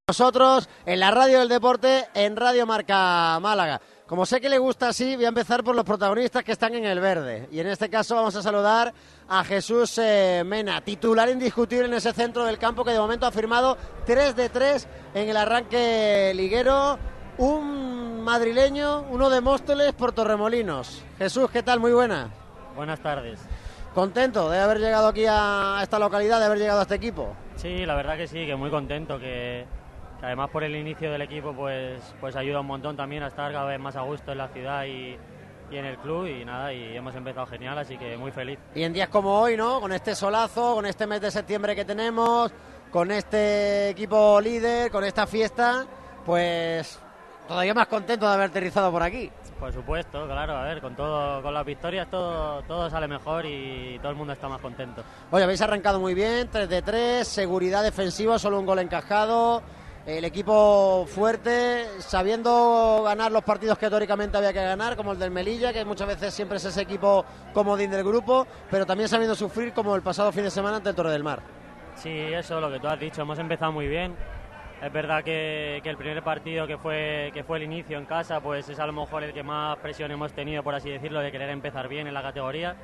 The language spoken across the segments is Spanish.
Nosotros en la radio del deporte, en Radio Marca Málaga. Como sé que le gusta así, voy a empezar por los protagonistas que están en el verde. Y en este caso vamos a saludar a Jesús Mena, titular indiscutible en ese centro del campo que de momento ha firmado 3 de 3 en el arranque liguero. Un madrileño, uno de Móstoles por Torremolinos. Jesús, ¿qué tal? Muy buena. Buenas tardes. ¿Contento de haber llegado aquí a esta localidad, de haber llegado a este equipo? Sí, la verdad que sí, que muy contento, que además por el inicio del equipo pues ayuda un montón también a estar cada vez más a gusto en la ciudad y en el club y nada, y hemos empezado genial, así que muy feliz. Y en días como hoy, ¿no? Con este solazo, con este mes de septiembre que tenemos, con este equipo líder, con esta fiesta, pues todavía más contento de haber aterrizado por aquí. Por supuesto, claro, a ver, con las victorias todo sale mejor y todo el mundo está más contento. Oye, habéis arrancado muy bien, 3 de 3, seguridad defensiva, solo un gol encajado. El equipo fuerte, sabiendo ganar los partidos que teóricamente había que ganar, como el del Melilla, que muchas veces siempre es ese equipo comodín del grupo, pero también sabiendo sufrir como el pasado fin de semana ante el Torre del Mar. Sí, eso, lo que tú has dicho, hemos empezado muy bien. Es verdad que el primer partido que fue el inicio en casa, pues es a lo mejor el que más presión hemos tenido, por así decirlo, de querer empezar bien en la categoría.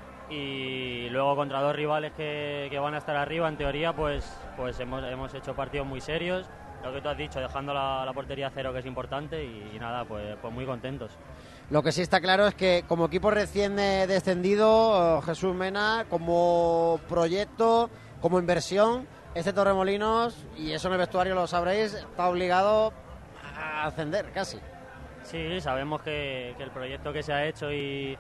Y luego contra dos rivales que van a estar arriba, en teoría, pues hemos hecho partidos muy serios. Lo que tú has dicho, dejando la portería a cero, que es importante, y nada, pues muy contentos. Lo que sí está claro es que como equipo recién descendido, Jesús Mena, como proyecto, como inversión, este Torremolinos, y eso en el vestuario lo sabréis, está obligado a ascender casi. Sí, sabemos que el proyecto que se ha hecho y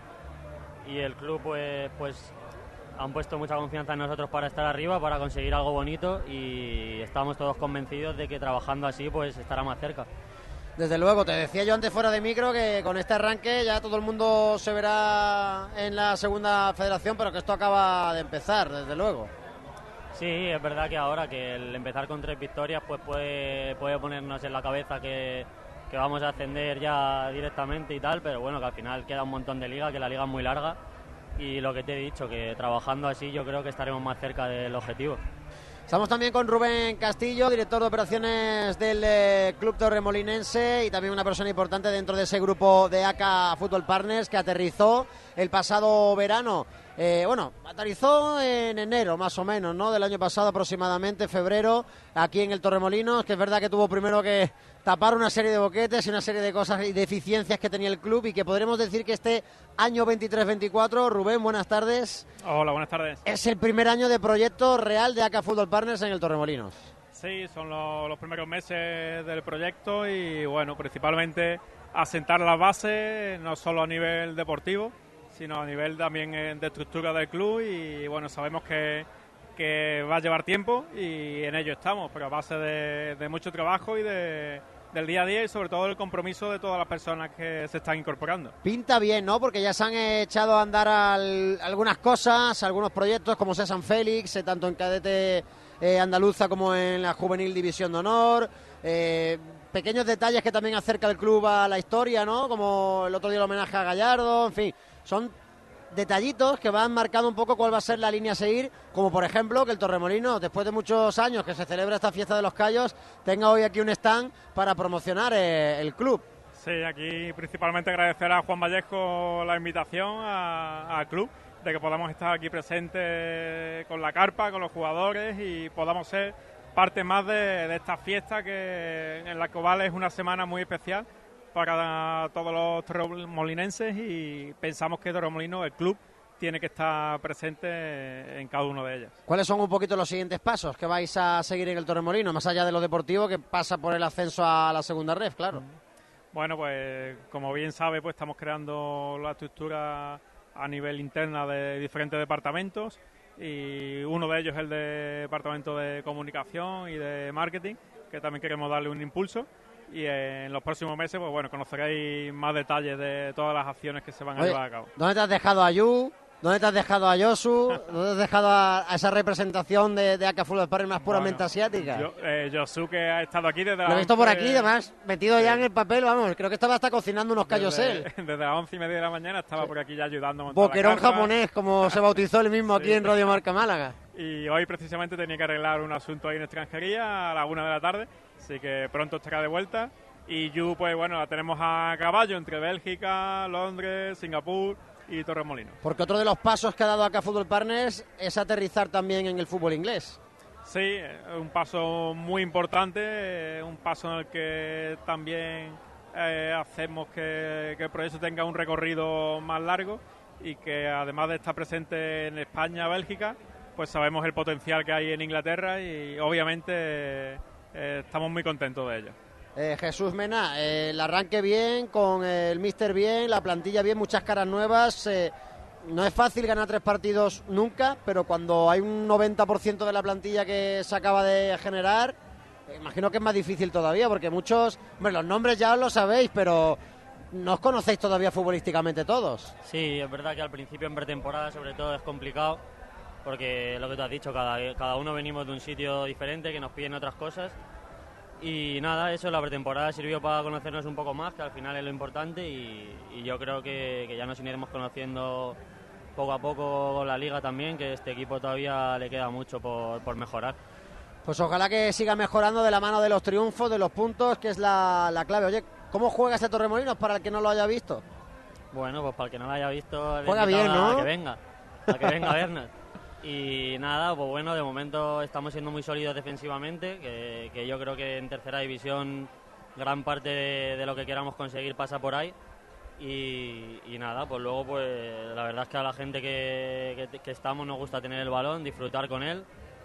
el club pues han puesto mucha confianza en nosotros para estar arriba, para conseguir algo bonito, y estamos todos convencidos de que trabajando así pues estará más cerca. Desde luego, te decía yo antes fuera de micro que con este arranque ya todo el mundo se verá en la segunda federación, pero que esto acaba de empezar, desde luego. Sí, es verdad que ahora que el empezar con 3 victorias pues puede ponernos en la cabeza que vamos a ascender ya directamente y tal, pero bueno, que al final queda un montón de liga, que la liga es muy larga. Y lo que te he dicho, que trabajando así yo creo que estaremos más cerca del objetivo. Estamos también con Rubén Castillo, director de operaciones del Club Torremolinense y también una persona importante dentro de ese grupo de ACA Football Partners que aterrizó el pasado verano. Aterrizó en enero más o menos, ¿no? Del año pasado aproximadamente, febrero, aquí en el Torremolinos, que es verdad que tuvo primero que tapar una serie de boquetes y una serie de cosas y deficiencias que tenía el club y que podremos decir que este año 23-24, Rubén, buenas tardes. Hola, buenas tardes. Es el primer año de proyecto real de ACA Football Partners en el Torremolinos. Sí, son los primeros meses del proyecto y bueno, principalmente asentar las bases, no solo a nivel deportivo, sino a nivel también de estructura del club y bueno, sabemos que va a llevar tiempo y en ello estamos, pero a base de mucho trabajo y del día a día y sobre todo el compromiso de todas las personas que se están incorporando. Pinta bien, ¿no? Porque ya se han echado a andar algunas cosas, algunos proyectos como sea San Félix, tanto en cadete andaluza como en la juvenil división de honor, pequeños detalles que también acerca el club a la historia, ¿no? Como el otro día el homenaje a Gallardo, en fin, son detallitos que van marcando un poco cuál va a ser la línea a seguir, como por ejemplo que el Torremolinos, después de muchos años que se celebra esta fiesta de los Cayos, tenga hoy aquí un stand para promocionar el club. Sí, aquí principalmente agradecer a Juan Vallejo la invitación al club, de que podamos estar aquí presentes con la carpa, con los jugadores y podamos ser parte más de esta fiesta que en la que es una semana muy especial para todos los torremolinenses y pensamos que Torremolinos, el club, tiene que estar presente en cada uno de ellas. ¿Cuáles son un poquito los siguientes pasos que vais a seguir en el Torremolinos, más allá de lo deportivo que pasa por el ascenso a la segunda ref, claro? Bueno, pues como bien sabe, pues estamos creando la estructura a nivel interna de diferentes departamentos y uno de ellos es el departamento de comunicación y de marketing, que también queremos darle un impulso. Y en los próximos meses, pues bueno, conoceréis más detalles de todas las acciones que se van a llevar a cabo. ¿Dónde te has dejado a Yu? ¿Dónde te has dejado a Yosu? ¿Dónde te has dejado a esa representación de ACA Football Partners más puramente asiática? Yosu, que ha estado aquí desde Lo he visto por aquí, además, metido ya en el papel, vamos, creo que estaba hasta cocinando unos callos él. Desde las 11:30 de la mañana estaba por aquí ya ayudando a montar Boquerón la carpa. japonés, como se bautizó él mismo aquí en Radio Marca Málaga. y hoy precisamente tenía que arreglar un asunto ahí en extranjería a la 1 de la tarde, así que pronto estará de vuelta. Y Yu, pues bueno, la tenemos a caballo entre Bélgica, Londres, Singapur y Torremolinos. Porque otro de los pasos que ha dado acá Football Partners es aterrizar también en el fútbol inglés. Sí, un paso muy importante, un paso en el que también hacemos que el proyecto tenga un recorrido más largo y que además de estar presente en España, Bélgica, pues sabemos el potencial que hay en Inglaterra y obviamente estamos muy contentos de ello. Jesús Mena, el arranque bien, con el míster bien, la plantilla bien, muchas caras nuevas. No es fácil ganar 3 partidos nunca, pero cuando hay un 90% de la plantilla que se acaba de generar, imagino que es más difícil todavía, porque muchos, hombre, los nombres ya os lo sabéis, pero no os conocéis todavía futbolísticamente todos. Sí, es verdad que al principio en pretemporada sobre todo es complicado, porque lo que tú has dicho, cada uno venimos de un sitio diferente, que nos piden otras cosas. Y nada, eso, la pretemporada sirvió para conocernos un poco más, que al final es lo importante, y yo creo que ya nos iremos conociendo poco a poco con la liga también, que este equipo todavía le queda mucho por mejorar. Pues ojalá que siga mejorando de la mano de los triunfos, de los puntos, que es la clave. Oye, ¿cómo juega este Torremolinos para el que no lo haya visto? Bueno, pues para el que no lo haya visto, juega bien, ¿no? a que venga a vernos. Y nada, pues bueno, de momento estamos siendo muy sólidos defensivamente, que yo creo que en tercera división gran parte de lo que queramos conseguir pasa por ahí. Y nada, pues luego pues la verdad es que a la gente que estamos nos gusta tener el balón, disfrutar con él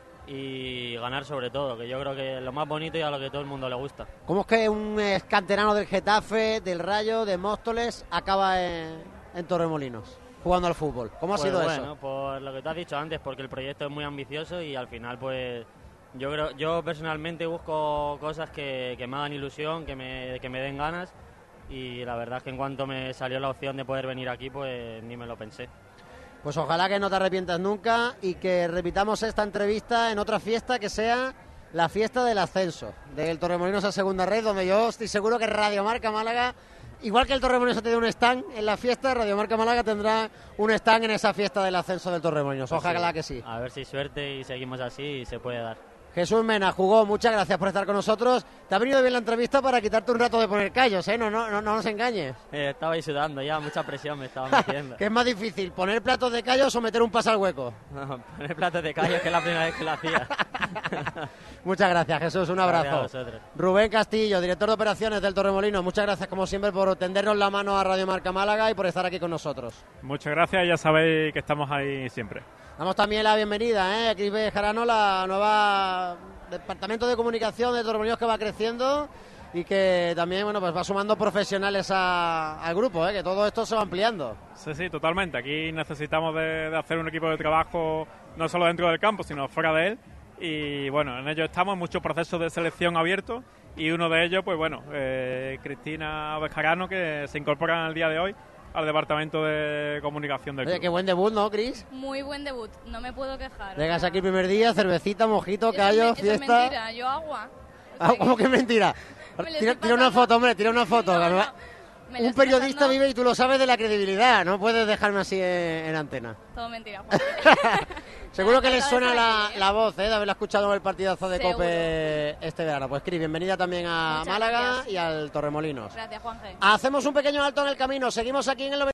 y ganar sobre todo, que yo creo que es lo más bonito y a lo que todo el mundo le gusta. ¿Cómo es que un canterano del Getafe, del Rayo, de Móstoles acaba en Torremolinos jugando al fútbol? ¿Cómo ha sido eso? Bueno, por lo que tú has dicho antes, porque el proyecto es muy ambicioso y al final pues yo personalmente busco cosas que me hagan ilusión, que me den ganas, y la verdad es que en cuanto me salió la opción de poder venir aquí, pues ni me lo pensé. Pues ojalá que no te arrepientas nunca y que repitamos esta entrevista en otra fiesta, que sea la fiesta del ascenso del Torremolinos a Segunda Red, donde yo estoy seguro que Radio Marca Málaga, igual que el Torremolinos ha tenido un stand en la fiesta, Radio Marca Málaga tendrá un stand en esa fiesta del ascenso del Torremolinos. Ojalá pues sí, que sí. A ver si hay suerte y seguimos así y se puede dar. Jesús Mena, Jugó, muchas gracias por estar con nosotros. Te ha venido bien la entrevista para quitarte un rato de poner callos, ¿eh? No nos engañes. Estaba ahí sudando ya, mucha presión me estaba metiendo. ¿Qué es más difícil, poner platos de callos o meter un pase al hueco? No, poner platos de callos, que es la primera vez que lo hacía. Muchas gracias, Jesús, un abrazo. Gracias a vosotros. Rubén Castillo, director de operaciones del Torremolinos, muchas gracias como siempre por tendernos la mano a Radio Marca Málaga y por estar aquí con nosotros. Muchas gracias, ya sabéis que estamos ahí siempre. Damos también la bienvenida a Cris Bejarano, la nueva departamento de comunicación de Torremolinos, que va creciendo y que también pues va sumando profesionales al grupo, que todo esto se va ampliando. Sí, totalmente. Aquí necesitamos de hacer un equipo de trabajo no solo dentro del campo, sino fuera de él. Y bueno, en ello estamos, muchos procesos de selección abiertos, y uno de ellos, pues bueno, Cristina Bejarano, que se incorpora en el día de hoy al departamento de comunicación del club. Oye, qué buen debut, ¿no, Cris? Muy buen debut, no me puedo quejar. Llegas aquí el primer día, cervecita, mojito, callo, fiesta. Eso es mentira, yo agua. ¿Cómo que mentira? Tira una foto, hombre, tira una foto. No, un periodista vive y tú lo sabes de la credibilidad, no puedes dejarme así en antena. Todo mentira, Juan. Seguro que les suena la voz, de haberla escuchado en el partidazo de Seguro. COPE este verano. Pues Cris, bienvenida también a Muchas Málaga gracias. y al Torremolinos. Gracias, Juanje. Hacemos un pequeño alto en el camino, seguimos aquí en el